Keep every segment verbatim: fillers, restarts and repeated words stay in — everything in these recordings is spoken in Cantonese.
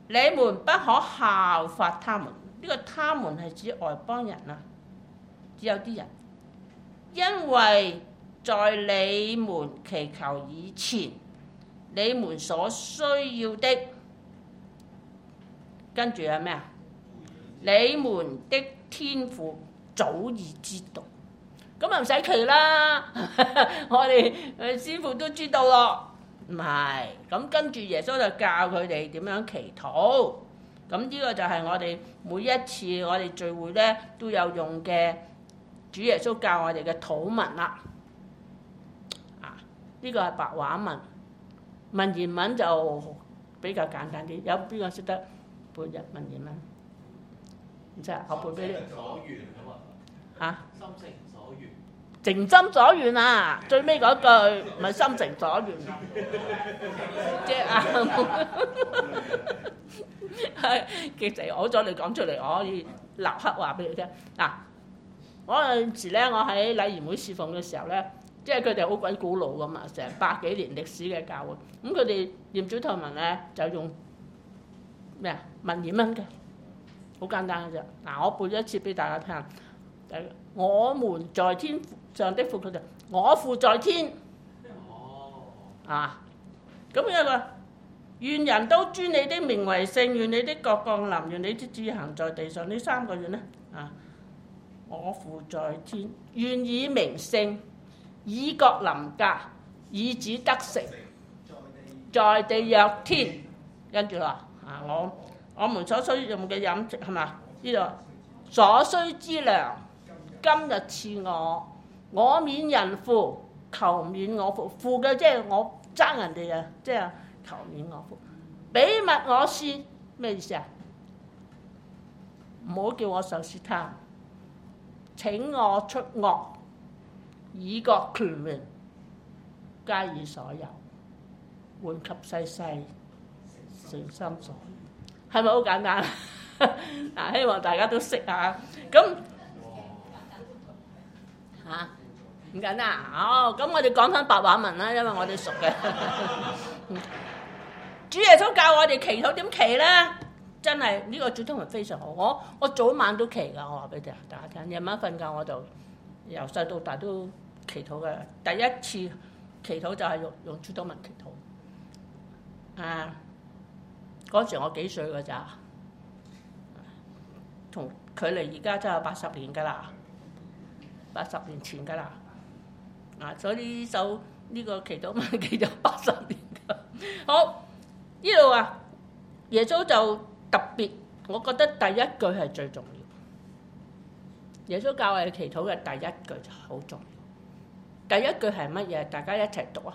你們不可效法他們。呢個他們係指外邦人啊，只有啲人，因為在你們祈求以前，你們所需要的，跟住係咩啊？你們的天父早已知道，咁啊唔使祈啦，我哋誒師父都知道咯，唔係，咁跟住耶穌就教佢哋點樣祈禱。咁呢個就係我哋每一次我哋聚會咧都有用嘅主耶穌教我哋嘅禱文啦。啊，呢個係白話文，文言文就比較簡單啲。有邊個識得背日文言文？唔知啊，我背俾你。所願啊！心誠所願。誠心所願啊！最尾嗰句唔係心誠所願，即係啱。係，其實我咗你講出嚟，我可以立刻話俾你聽。嗱，嗰陣時咧，我喺禮儀會侍奉嘅時候咧，即係佢哋好鬼古老噶嘛，成百幾年歷史嘅教會。咁佢哋念主禱文咧，就用咩啊？文言文嘅，好簡單嘅啫。嗱，我背咗一次俾大家聽。我們在天上的父，佢就我父在天。哦。啊，咁樣個。願人都尊你的名為聖，願你的國降臨，願你的旨意行在地上。呢三個願呢，啊，我父在天，願以名聖，以國臨格，以子得成，在地若天。跟住話啊，我我們所需用嘅飲食係嘛？呢度所需之糧，今日賜我，我免人負，求免我負。負嘅即係我爭人哋啊，即係。求免我負，俾物我試，咩意思啊？唔好叫我受試探，請我出惡，以國權榮加以所有，換給世世誠心所願，係咪好簡單？嗱，希望大家都識下。咁嚇唔簡單啊？哦，咁我哋講翻白話文啦，因為我哋熟嘅。主耶穌教我哋祈禱點祈咧，真係呢個主禱文非常好。我我早晚都祈噶，我話俾大家聽。夜晚瞓覺我就由細到大都祈禱嘅。第一次祈禱就係用用主禱文祈禱。啊，嗰時我幾歲㗎咋？同距離而家真係八十年㗎啦，八十年前㗎啦。啊，所以呢首呢個祈禱文祈咗八十年㗎。好。呢度啊，耶穌就特別，我覺得第一句係最重要。耶穌教我哋祈禱嘅第一句就好重要。第一句係乜嘢？大家一齊讀啊！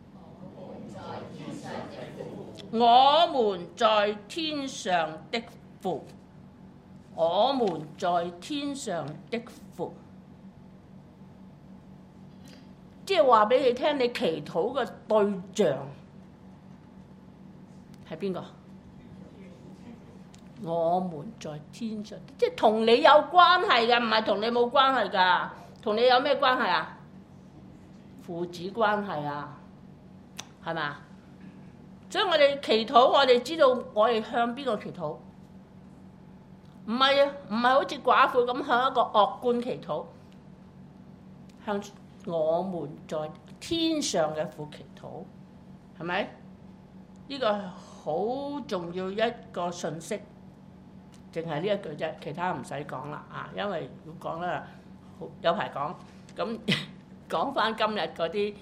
我們在天上的父，我們在天上的父，即係話俾你聽，你祈禱嘅對象係邊個？我們在天上，即係同你有關係嘅，唔係同你冇關係㗎。同你有咩關係啊？父子關係啊，係嘛？所以我哋祈禱，我哋知道我哋向邊個祈禱？唔係啊，唔係好似寡婦咁向一個惡官祈禱，向我們在天上嘅父祈禱，係咪？呢個好重要一個信息，淨係呢一句啫，其他唔使講啦啊！因為要講咧，有排講。咁講翻今日嗰啲誒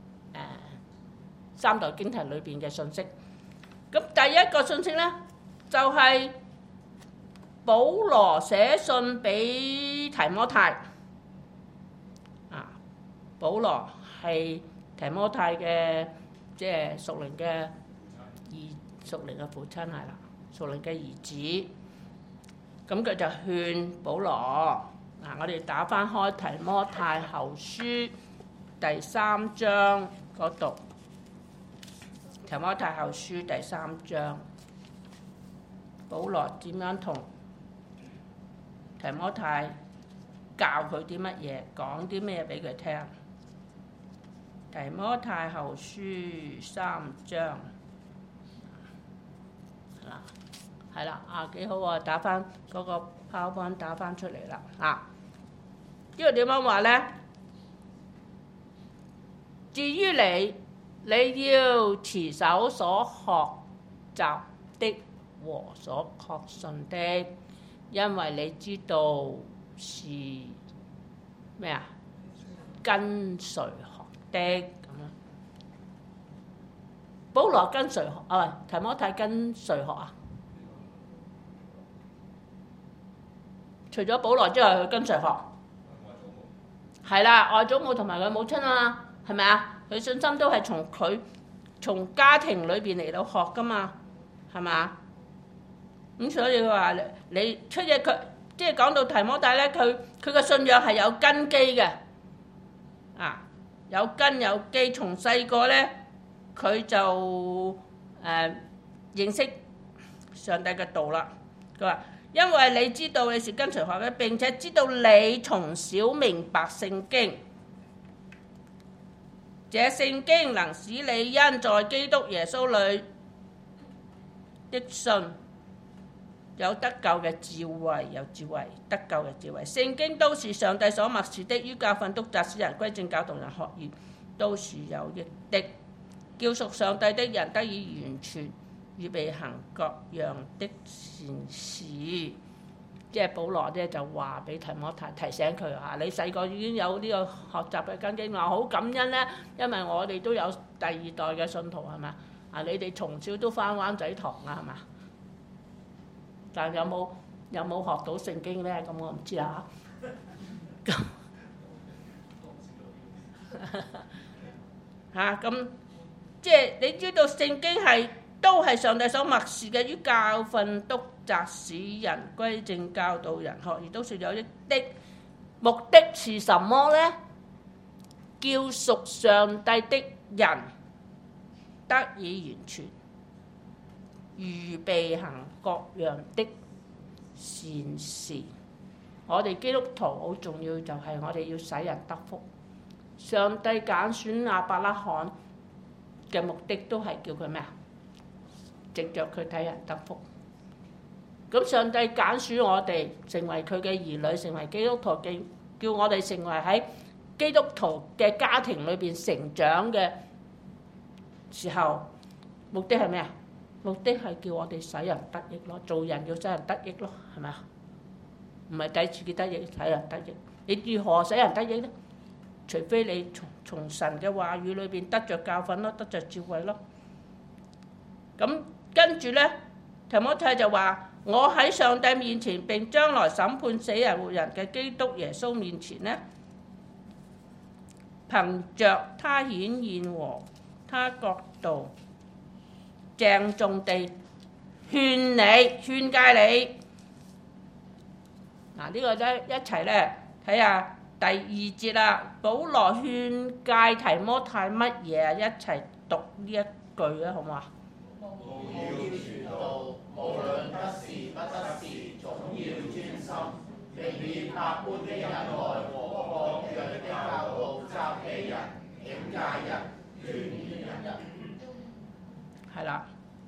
三代經題裏邊嘅信息。咁第一個信息咧，就係、是、保羅寫信俾提摩太啊。保羅係提摩太嘅即係屬靈嘅。兒屬靈嘅父親係啦，屬靈嘅兒子，咁佢就勸保羅嗱，我哋打翻開提摩太後書第三章嗰度，提摩太後書第三章，保羅點樣同提摩太教佢啲乜嘢，講啲咩俾佢聽？提摩太後書三章。 啊，係啦，啊幾好啊！打翻嗰個 PowerPoint 打翻出嚟啦，啊！呢個點樣話咧？至於你，你要持守所學習的和所確信的，因為你知道是咩啊？跟誰學的咁樣。保羅跟誰學啊？提摩太跟誰學啊？除咗保羅之外，佢跟誰學？係啦，外祖母同埋佢母親啊嘛，係咪啊？佢信心都係從佢從家庭裏邊嚟到學噶嘛，係嘛？咁所以佢話你出嘢佢，即係講到提摩太咧，佢佢個信仰係有根基嘅，啊有根有基，從細個咧佢就誒、呃、認識上帝嘅道啦。佢話因為你知道你是跟隨學嘅，並且知道你從小明白聖經，這聖經能使你因在基督耶穌裏的信有得救嘅智慧，有智慧得救嘅智慧。聖經都是上帝所默示的，於教訓、督責、使人歸正、教導人學義，都是有益的，叫屬上帝的人得以完全，預備行各樣的善事。即係保羅咧就話俾提摩太提醒佢啊，你細個已經有呢個學習嘅根基，我好感恩咧，因為我哋都有第二代嘅信徒係嘛啊，你哋從小都返灣仔堂啊係嘛，但有冇有冇學到聖經咧？咁我唔知啦嚇。嚇咁即係你知道聖經係都係上帝所默示嘅，於教訓、督責、使人歸正、教導人學義，都是有益的。目的是什麼呢？叫屬上帝的人得以完全，預備行各樣的善事。我哋基督徒好重要，就係我哋要使人得福。上帝揀選亞伯拉罕嘅目的都係叫佢咩啊？藉著佢睇人得福。咁上帝揀選我哋成為佢嘅兒女，成為基督徒，叫叫我哋成為喺基督徒嘅家庭裏邊成長嘅時候，目的係咩啊？目的係叫我哋使人得益咯，做人要使人得益咯，係咪啊？唔係抵自己得益，使人得益。你如何使人得益呢？除非你從從神嘅話語裏邊得著教訓咯，得著智慧咯。咁跟住咧，提摩太就話：我喺上帝面前並將來審判死人活人嘅基督耶穌面前咧，憑著他顯現和他國度，鄭重地勸你、勸誡你。嗱，呢個咧一齊咧睇下第二節啦。保羅勸誡提摩太乜嘢啊？一齊讀呢一句啊，好唔好啊？ 務要傳道，無論得時不得時，總要專心，並以百般的忍耐和各樣的教導責備人、警戒人、勸勉人。 係啦，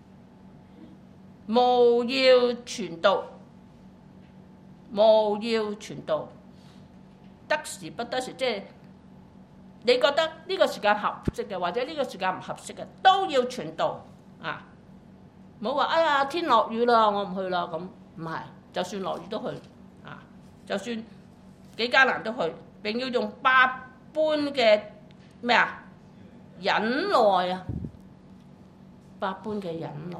務要傳道，務要傳道，得時不得時，即係你覺得呢個時間合適嘅，或者呢個時間唔合適嘅，都要傳道啊！唔好話哎呀天落雨啦，我唔去啦，咁唔係，就算落雨都去啊，就算幾艱難都去，並要用百般嘅咩啊忍耐啊，百般嘅忍耐，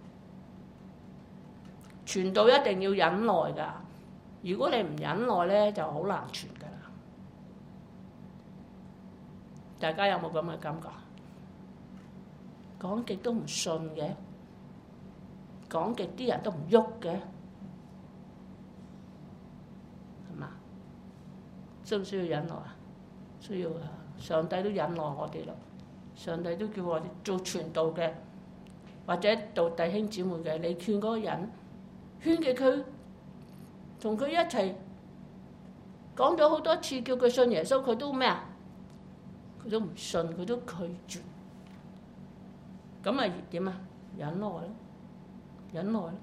傳道一定要忍耐㗎。如果你唔忍耐咧，就好難傳㗎啦。大家有冇咁嘅感覺？講極都唔信嘅，講極啲人都唔喐嘅，係嘛？需唔需要忍耐啊？需要啊！上帝都忍耐我哋咯。上帝都叫我哋做傳道嘅，或者做弟兄姊妹嘅，你勸嗰個人，勸嘅佢，同佢一齊講咗好多次，叫佢信耶穌，佢都咩啊？佢都唔信，佢都拒絕。咁咪點啊？忍耐咯。 忍耐咯。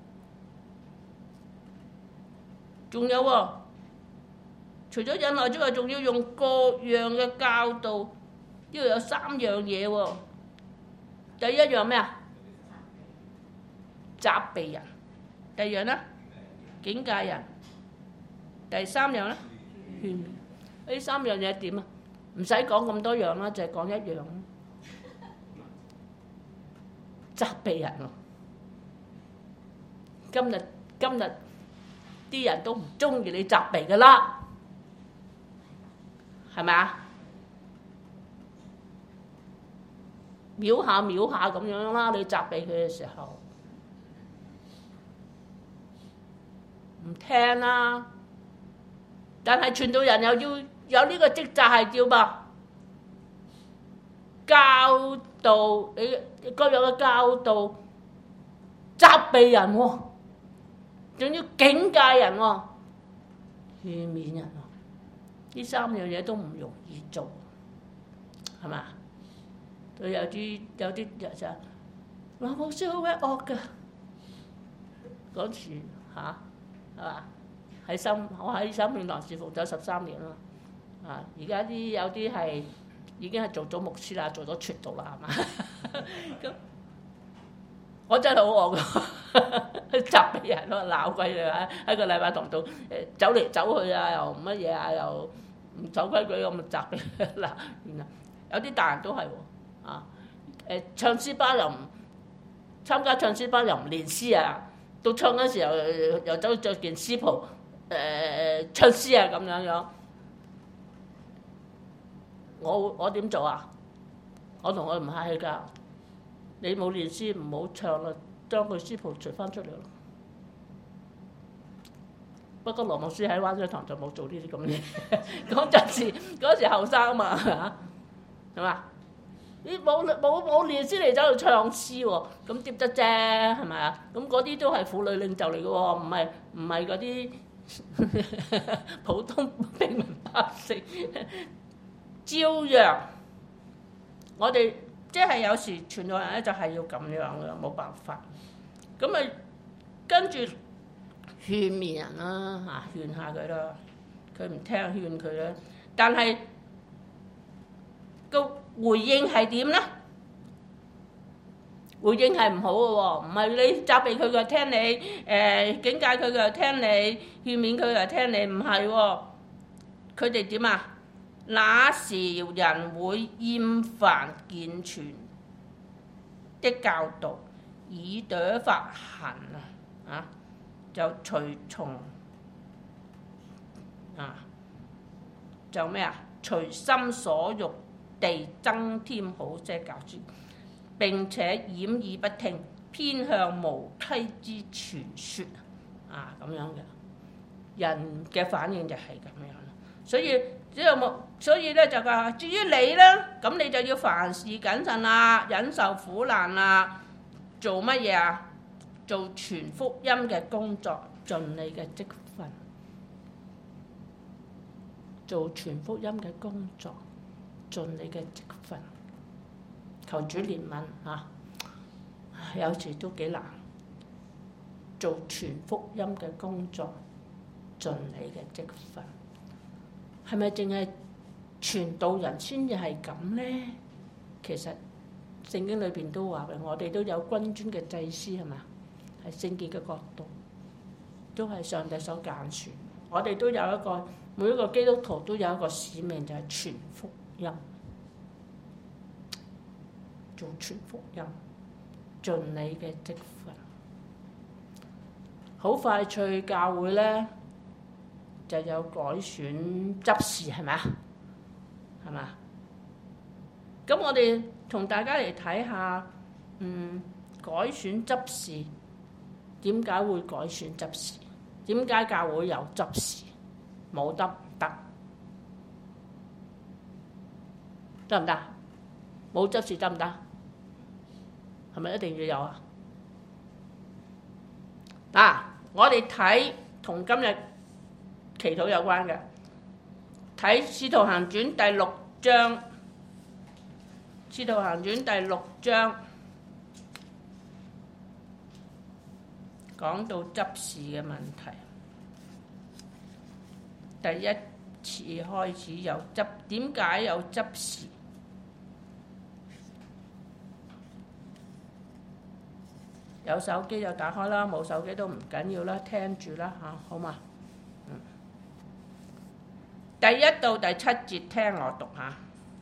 仲有喎、哦，除咗忍耐之外，仲要用各樣嘅教導，呢度有三樣嘢喎、哦。第一樣咩啊？責備人。第二樣咧，警戒人。第三樣咧，勸勉。呢三樣嘢點啊？唔使講咁多樣啦，就係講一樣。責備人喎。今日今日啲人都唔中意你責備噶啦，係咪啊？秒下秒下咁樣啦，你責備佢嘅時候唔聽啦。但係傳道人又要有呢個職責係叫噃，教導你各樣嘅教導，責備人喎，仲要警戒人喎，勸勉人喎，呢三樣嘢都唔容易做，係嘛？佢有啲有啲人就我冇燒好鬼惡㗎，嗰時嚇係嘛？喺深我喺深慶堂侍奉咗十三年啦，啊！而家啲有啲係已經係做咗牧師啦，做咗傳道啦，係嘛？咁我真係好惡㗎，責備人咯，鬧鬼你啊！喺個禮拜堂度誒走嚟走去啊，又乜嘢啊，又唔守規矩咁咪責備嗱，原來有啲大人都係喎，啊誒唱詩班又唔參加唱詩班又唔練詩啊，到唱嗰時候又走着件詩袍。誒、呃、唱詩啊咁樣樣，我我點做啊？我同佢唔客氣㗎，你冇練詩唔好唱啦，將佢詩袍除翻出嚟咯。不過羅牧師喺灣仔堂就冇做呢啲咁嘢，嗰陣時嗰時後生啊嘛嚇，係嘛？你冇冇冇練詩嚟走去唱詩喎，咁點得啫？係咪啊？咁嗰啲都係婦女領袖嚟嘅喎，唔係唔係嗰啲。普通平民百姓照樣，我哋即係有時傳道人咧就係要咁樣嘅，冇辦法。咁咪跟住勸勉人啦嚇，勸下佢啦，佢唔聽勸佢啦。但係個回應係點咧？回應係唔好嘅喎，唔係你責備佢，佢聽你；誒、呃、警戒佢，佢又聽你；勸勉佢，又聽你。唔係喎，佢哋點啊？那時人會厭煩健全的教導，耳朵發痕啊！啊，就隨從啊，就咩啊？隨心所欲地增添好些教書。並且掩耳不聽，偏向無稽之傳說啊，咁樣嘅人嘅反應就係咁樣。所以只有冇，所以咧就話，至於你咧，咁你就要凡事謹慎啦，忍受苦難啦，做乜嘢啊？做傳福音嘅工作，盡你嘅職分。做傳福音嘅工作，盡你嘅職分。求主憐憫嚇，有時都幾難做傳福音嘅工作，盡你嘅職分。係咪淨係傳道人先至係咁咧？其實聖經裏邊都話嘅，我哋都有君尊嘅祭司係嘛？係聖潔嘅國度，都係上帝所揀選。我哋都有一個，每一個基督徒都有一個使命，就係傳福音。做傳福音，盡你嘅職分。好快脆教會咧就有改選執事，係咪啊？係嘛？咁我哋同大家嚟睇下，嗯，改選執事點解會改選執事？點解教會有執事？冇得唔得？得唔得？冇執事得唔得？係咪一定要有啊？嗱、啊，我哋睇同今日祈禱有關嘅，睇《使徒行傳》第六章，《使徒行傳》第六章講到執事嘅問題。第一次開始有執，點解有執事？有手機就打開啦，冇手機都唔緊要啦，聽住啦嚇，好嘛？嗯。第一到第七節聽我讀下。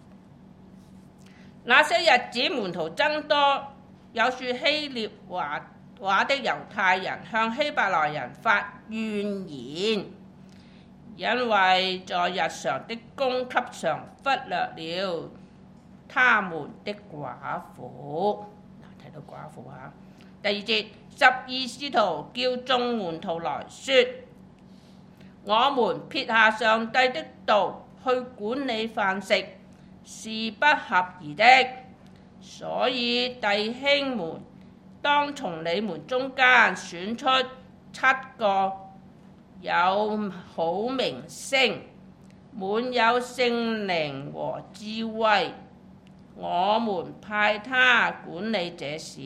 那些日子門徒增多，有說希臘話話的猶太人向希伯來人發怨言，因為在日常的供給上忽略了他們的寡婦。嗱，睇到寡婦嚇。第二節，十二使徒叫眾門徒來說：我們撇下上帝的道去管理飯食，是不合宜的，所以弟兄們當從你們中間選出七個有好名聲、滿有聖靈和智慧，我們派他管理這事。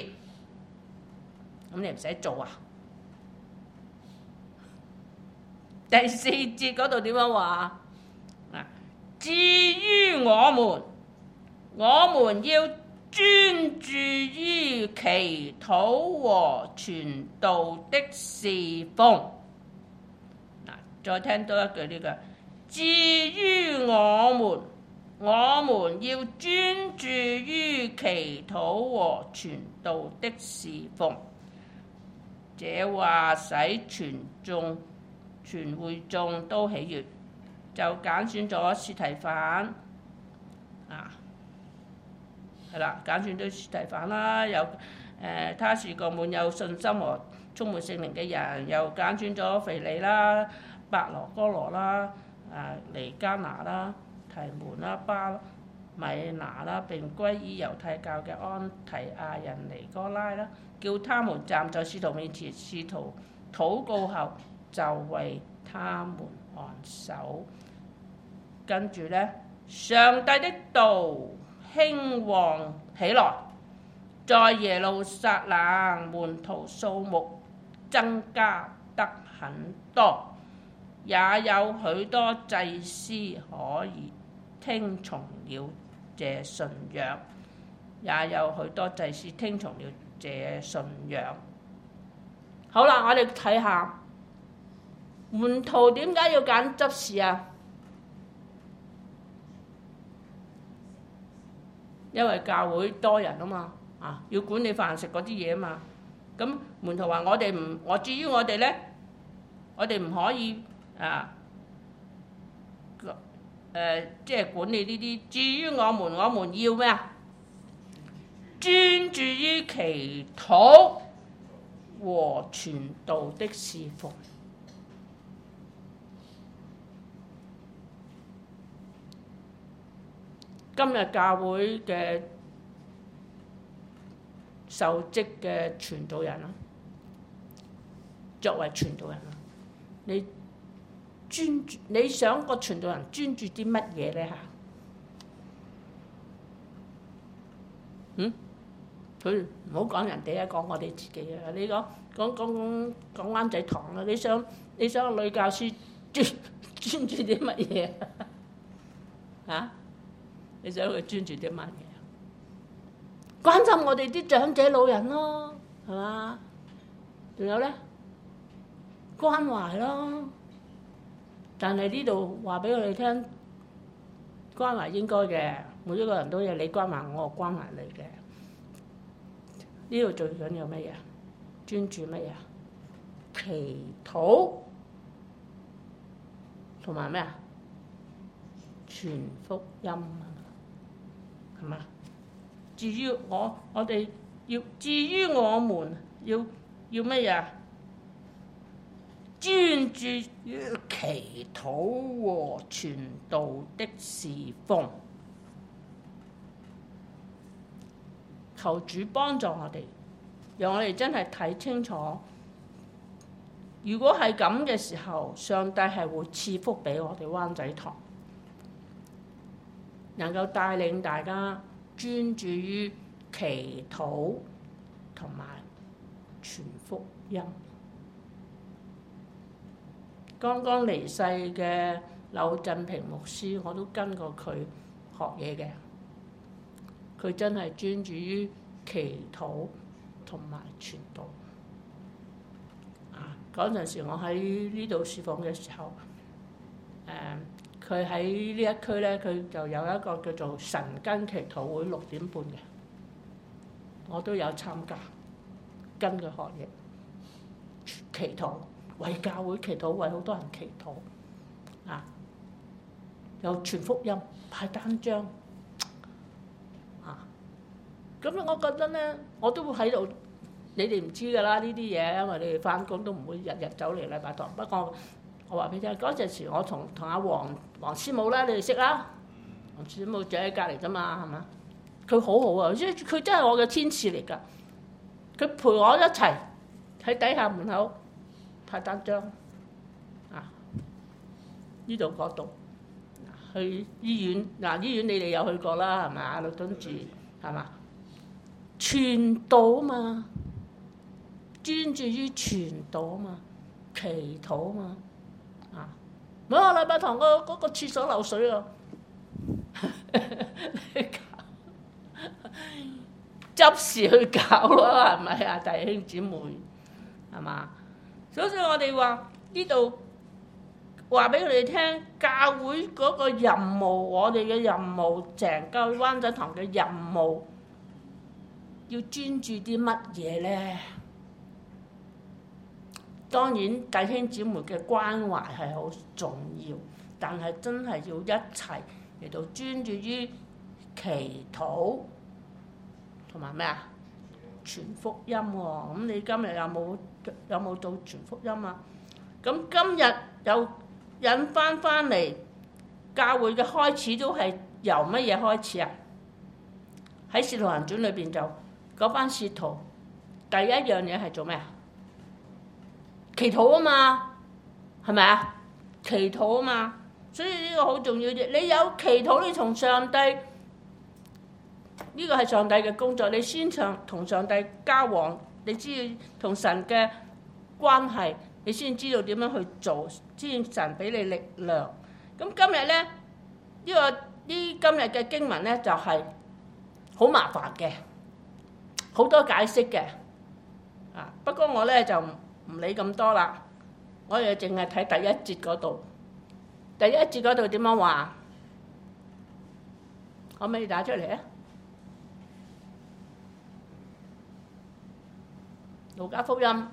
咁你唔使做啊？第四節嗰度點樣話？至於我們，我們要專注於祈禱和傳道的侍奉。再聽多一句呢個。至於我們，我們要專注於祈禱和傳道的侍奉。這話使全眾、全會眾都喜悅，就揀選咗司提反啊，係啦，揀選咗司提反啦，又誒、呃，他是個滿有信心和充滿聖靈嘅人，又揀選咗腓利啦、伯羅哥羅啦、啊尼加拿啦、提門啦、巴米拿啦，並歸依猶太教嘅安提亞人尼哥拉啦，叫他們站在使徒面前，使徒禱告後就為他們按手。跟住呢，上帝的道興旺起來，在耶路撒冷門徒數目增加得很多，也有許多祭司可以聽從了這信仰，也有許多祭司聽從了這信仰。好啦，我哋睇下門徒點解要揀執事啊？因為教會多人啊嘛，啊要管理飯食嗰啲嘢啊嘛。咁門徒話：我哋唔，我至於我哋咧，我哋唔可以啊，誒、呃，即係管理呢啲。至於我們，我們要咩啊？專注於祈禱和傳道的侍奉。今日教會嘅受職嘅傳道人啦，作為傳道人啦，你專注，你想個傳道人專注啲乜嘢咧嚇？嗯？佢唔好講人哋啊，講我哋自己啊！你講講講講講灣仔堂啦，你想你想個女教師專專注啲乜嘢啊？你想佢專注啲乜嘢？關心我哋啲長者老人咯，係嘛？仲有咧，關懷咯。但係呢度話俾我哋聽，關懷應該嘅，每一個人都有你關懷我，我關懷你嘅。呢度最緊要乜嘢？專注乜嘢？祈禱同埋咩啊？傳福音啊！係嘛？至於我，我哋要至於我們要要乜嘢？專注於祈禱和傳道的侍奉，求主幫助我哋，讓我哋真係睇清楚。如果係咁嘅時候，上帝係會賜福俾我哋灣仔堂。能夠帶領大家專注於祈禱同埋傳福音。剛剛離世嘅柳振平牧師，我都跟過佢學嘢嘅。佢真係專注於祈禱同埋傳道。啊，嗰陣時我喺呢度侍奉嘅時候，誒、呃，佢喺呢一區咧，佢就有一個叫做晨更祈禱會，六點半嘅，我都有參加，跟佢學嘢，祈禱，為教會祈禱，為好多人祈禱，啊，又傳福音，派單張。咁我覺得咧，我都會喺度，你哋唔知㗎啦呢啲嘢，因為你哋翻工都唔會日日走嚟禮拜堂。不過我話俾你聽，嗰陣時我同同阿黃黃師母咧，你哋識啦，黃師母住喺隔離啫嘛，係嘛？佢好好啊，即係佢真係我嘅天使嚟㗎。佢陪我一齊喺底下門口派單張，啊，呢度嗰度，去醫院嗱、啊，醫院你哋有去過啦，係咪啊？律敦治係嘛？傳道嘛，專注於傳道嘛，祈禱嘛，啊！每個禮拜堂個嗰個廁所漏水啊，執事去搞咯，係咪啊？弟兄姊妹，係嘛？所以我哋話呢度話俾佢哋聽，教會嗰個任務，我哋嘅任務，成個灣仔堂嘅任務。要專注啲乜嘢咧？當然弟兄姊妹嘅關懷係好重要，但係真係要一齊嚟到專注於祈禱同埋咩啊？傳福音喎、哦。咁你今日有冇有冇到傳福音啊？咁今日又引翻翻嚟，教會嘅開始都係由乜嘢開始啊？喺《使徒行傳》裏邊就。嗰班使徒第一樣嘢係做咩啊？祈禱啊嘛，係咪啊？祈禱啊嘛，所以呢個好重要嘅。你有祈禱，你同上帝呢、呢個係上帝嘅工作。你先上同上帝交往，你知道同神嘅關係，你先知道點樣去做，先神俾你力量。咁今日咧，呢、呢個呢今日嘅經文咧就係好麻煩嘅。好多解釋嘅，啊！不過我咧就唔理咁多啦，我哋淨係睇第一節嗰度。第一節嗰度點樣話？可唔可以打出嚟啊？路加福音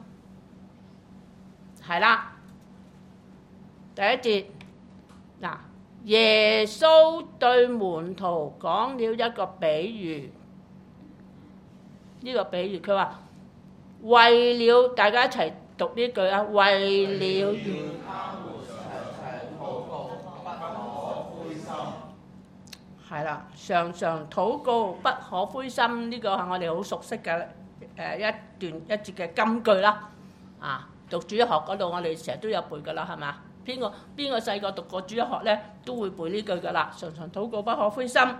係啦，第一節嗱，耶穌對門徒講了一個比喻。呢個比喻，佢話為了大家一齊讀呢句啊，為了係啦，常常禱告不可灰心，呢個係我哋好熟悉嘅誒一段一節嘅金句啦。啊，讀主日學嗰度我哋成日都有背㗎啦，係咪？邊個邊個細個讀過主日學咧，都會背呢句㗎啦。常常禱告不可灰心。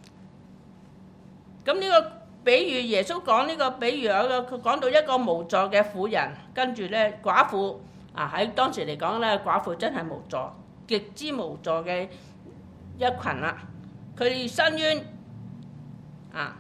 咁呢個比喻，耶穌講呢個比喻有個，佢講到一個無助嘅婦人，跟住咧寡婦啊，喺當時嚟講咧，寡婦真係無助，極之無助嘅一群啦。佢申冤啊，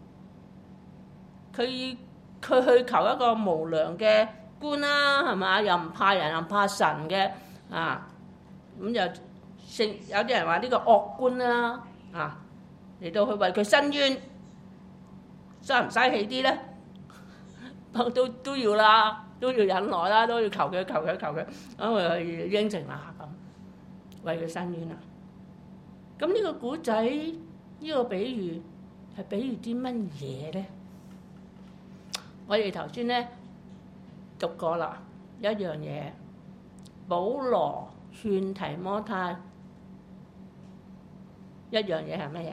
佢佢去求一個無良嘅官啦，係嘛？又唔怕人又唔怕神嘅啊，咁就聖有啲人話呢個惡官啦啊，嚟到去為佢申冤。嘥唔嘥氣啲咧？都都要啦，都要忍耐啦，都要求佢求佢求佢，咁佢應承啦咁，為佢申冤啦。咁呢個古仔，呢個比喻係比喻啲乜嘢咧？我哋頭先咧讀過啦，一樣嘢，保羅勸提摩太，一樣嘢係乜嘢？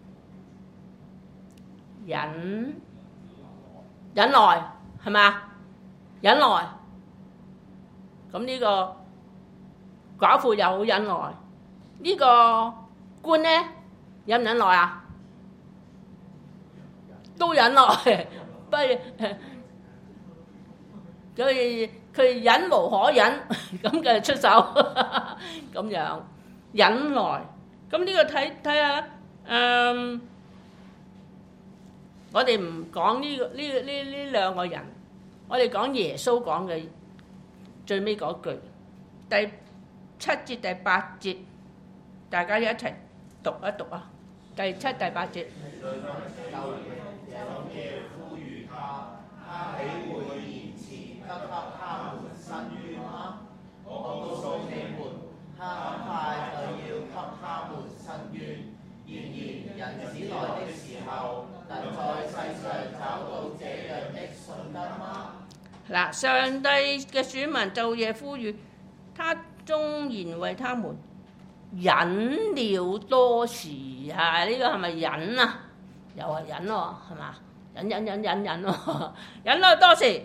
忍忍耐係咪啊？忍耐，咁呢個寡婦又好忍耐，呢個官咧忍唔忍耐啊？都忍耐，不如佢佢忍無可忍咁嘅出手咁樣忍耐。咁呢個睇睇下，誒，我哋唔講呢個呢呢呢兩個人，我哋講耶穌講嘅最尾嗰句，第七節第八節，大家一齊讀一讀啊！第七第八節。 他豈會延遲不給他們伸冤嗎？我告訴你們，他很快就要給他們伸冤。然而人子來的時候，能在世上找到這樣的信德嗎？ 嗱，上帝嘅選民晝夜呼籲，他縱然為他們忍了多時啊！呢、這個係咪忍啊？又係忍喎，係嘛？忍忍忍忍忍咯，忍咗多時。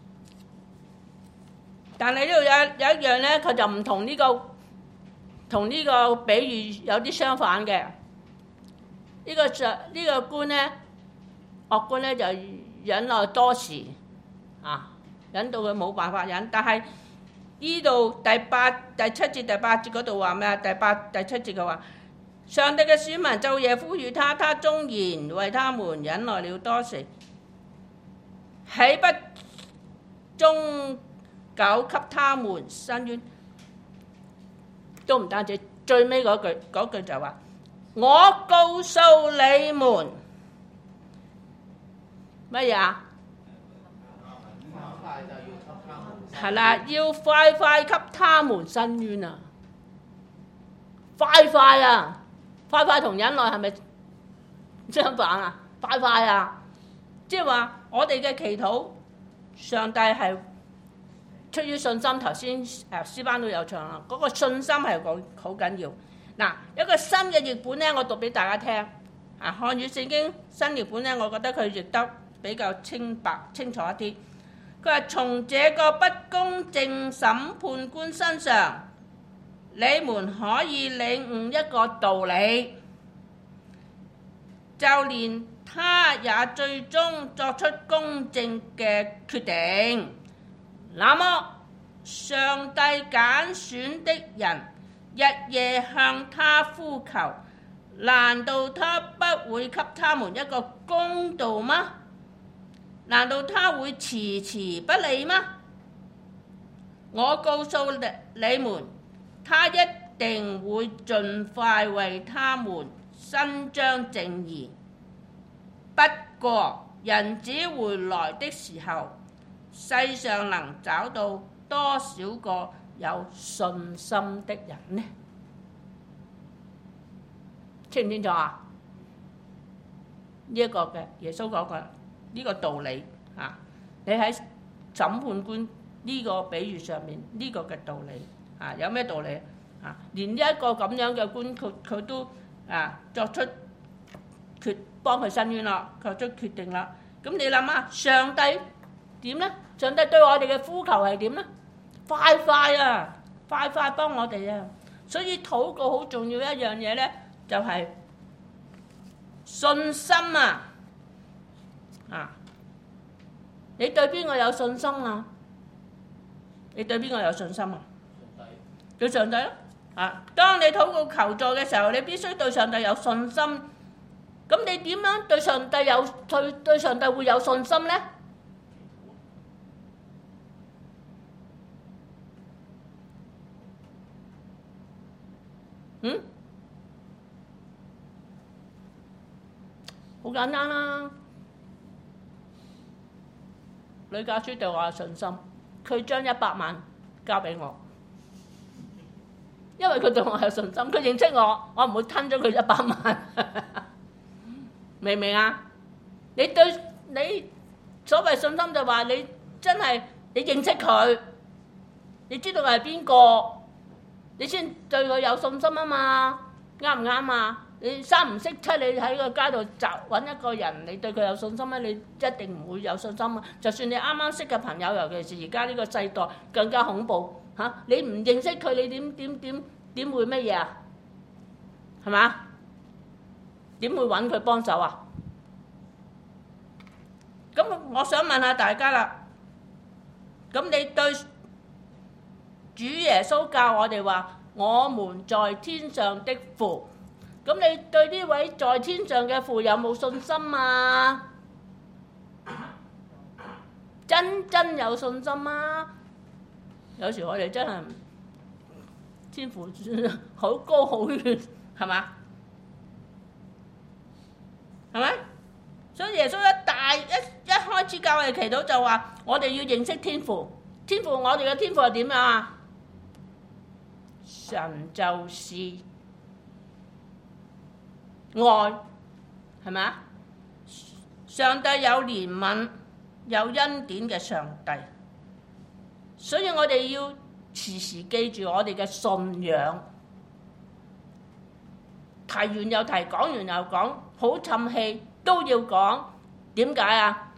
但係呢度有有一樣咧，佢就唔同呢個同呢個比喻有啲相反嘅。呢、這個上呢、這個官咧，惡官咧就忍耐多時啊，忍到佢冇辦法忍。但係呢度第八第七節第八節嗰度話咩啊？第八第七節佢話。上帝嘅選民晝夜呼籲他，他縱然為他們忍耐了多時，豈不終久給他們伸冤？都唔單止，最尾嗰句嗰句就話：我告訴你們乜嘢啊？係啦，要快快給他們伸冤啊！快快啊！快快同忍耐係咪相反啊？快快啊！即係話我哋嘅祈禱，上帝係出於信心。頭先誒詩班都有唱啦，嗰、那個信心係好好緊要。嗱，一個新嘅譯本咧，我讀俾大家聽。啊，漢語聖經新譯本咧，我覺得佢譯得比較清白清楚一啲。佢話：從這個不公正審判官身上，你們可以領悟一個道理，就連他也最終作出公正嘅決定。那麼，上帝揀選的人日夜向他呼求，難道他不會給他們一個公道嗎？難道他會遲遲不理嗎？我告訴你們，他一定會盡快為他們伸張正義。不過，人子回來的時候，世上能找到多少個有信心的人呢？清唔清楚啊？呢、這、一個嘅耶穌講嘅呢個道理啊，你喺審判官呢個比喻上面呢、這個嘅道理啊，有咩道理啊？連一個咁樣嘅官，佢佢都啊作出決幫佢伸冤啦，作出決定啦。咁你諗下，上帝點呢？上帝對我哋嘅呼求係點呢？快快啊，快快幫我哋啊！所以禱告好重要一樣嘢咧，就係、是、信心啊！啊，你對邊個有信心啊？你對邊個有信心啊？對上帝咯。啊，當你禱告求助嘅時候，你必須對上帝有信心。咁你點樣對上帝有對對上帝會有信心咧？嗯？好簡單啦。呂家書對我有信心，佢將一百萬交俾我，因為佢對我有信心，佢認識我，我唔會吞咗佢一百萬。明唔明啊？你對你所謂信心就話你真係你認識佢，你知道佢係邊個，你先對佢有信心啊嘛？啱唔啱啊？你三唔識七，你喺個街度找揾一個人，你對佢有信心咧，你一定唔會有信心啊！就算你啱啱識嘅朋友，尤其是而家呢個世代更加恐怖嚇、啊，你唔認識佢，你點點點點會乜嘢啊？係嘛？點會揾佢幫手啊？咁我想問下大家啦， 咁你對主耶穌教我哋話，我們在天上的父，咁你對呢位在天上嘅父有冇信心啊？真真有信心啊！有時我哋真係天父好高好遠，係嘛？係咪？所以耶穌一大一一開始教我哋祈禱就話，我哋要認識天父。天父，我哋嘅天父係點啊？神就是愛，係咪啊？上帝有憐憫、有恩典嘅上帝，所以我哋要時時記住我哋嘅信仰。提完又提，講完又講，好沉氣都要講。點解啊？